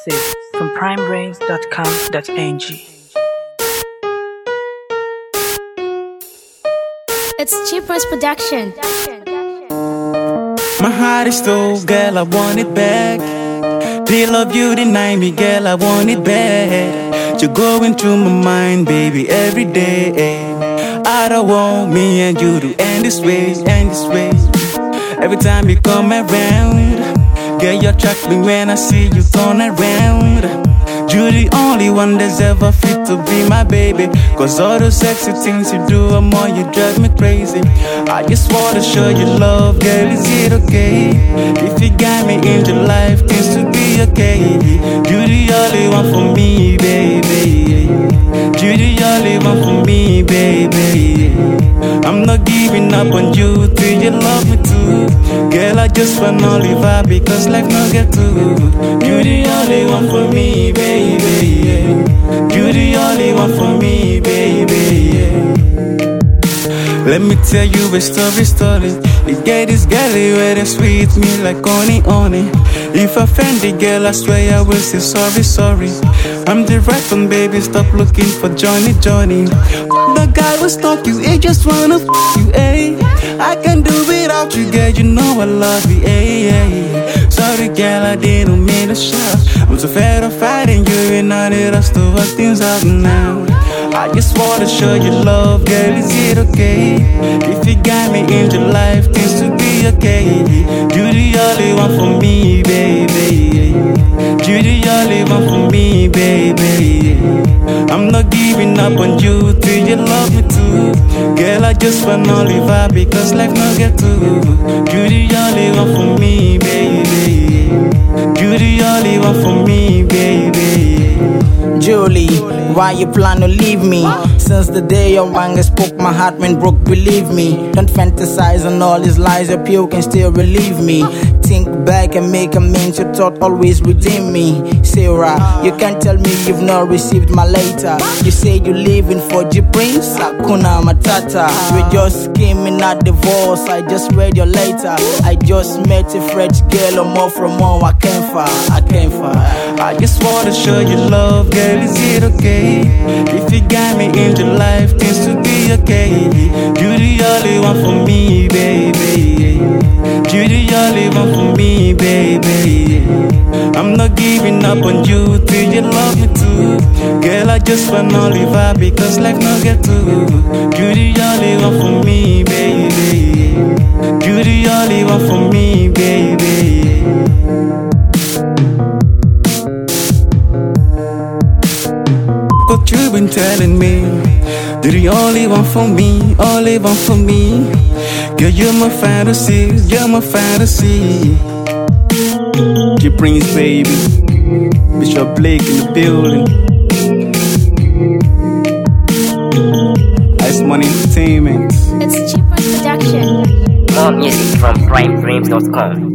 exclusive from primebrains.com.ng. It's Cheapers Production. My heart is stole, girl, I want it back. They love you, deny me, girl, I want it bad. You're going through my mind, baby, every day. I don't want me and you to end this way, end this way. Every time you come around, girl, you attract me when I see you turn around. You're the only one that's ever fit to be my baby. Cause all those sexy things you do, more you drive me crazy. I just wanna show you love, girl, is it okay? If you got me in your life, things to be okay. You're the only one for me, baby. You're the only one for me, baby. I'm not giving up on you till you love me too. Girl, I just wanna live out because life no get to. You're the only one for me, baby. You're the only one for me, baby. Let me tell you a story. You get this girlie where they sweet me like honey. If I offend the girl, I swear I will say sorry. I'm the right one, baby, stop looking for Johnny. The guy will stalk you, he just wanna you, eh? I can do without you, girl, you know I love you, eh? Sorry, girl, I didn't mean to shout. I'm so fed of fighting you, and I need us to work things out now. I just wanna show you love, girl, is it okay? If you got me in your life, things to be okay. You're the only one for me, baby. You're the only one for me, baby. I'm not giving up on you till you love me too. Girl, I just wanna live out because life no get to. You're the only one for me, baby. You're the only one for me, baby. Julie, why you plan to leave me? Since the day your manga spoke, my heart went broke, believe me. Don't fantasize on all these lies, up you can still relieve me. Think back and make amends, your thought always redeem me. Sarah, you can't tell me you've not received my letter. You say you living for G Prince, Hakuna Matata. We're just scheming at divorce, I just read your letter. I just met a French girl, or more from home, I came far. I just wanna show you love, girl, is it okay? If you got me in your life, things to be okay. You're the only one for me, baby. You're the only one for me, baby. I'm not giving up on you till you love me too. Girl, I just wanna live out because life no get to. You're the only one for me, baby. You're the only one for me, baby. What you been telling me? You're the only one for me, only one for me. Girl, you're my fantasy, you're my fantasy. G Prince, baby. Bishop Blake in the building. Ice Money Entertainment. It's Cheapers Production. More music from primebrains.com.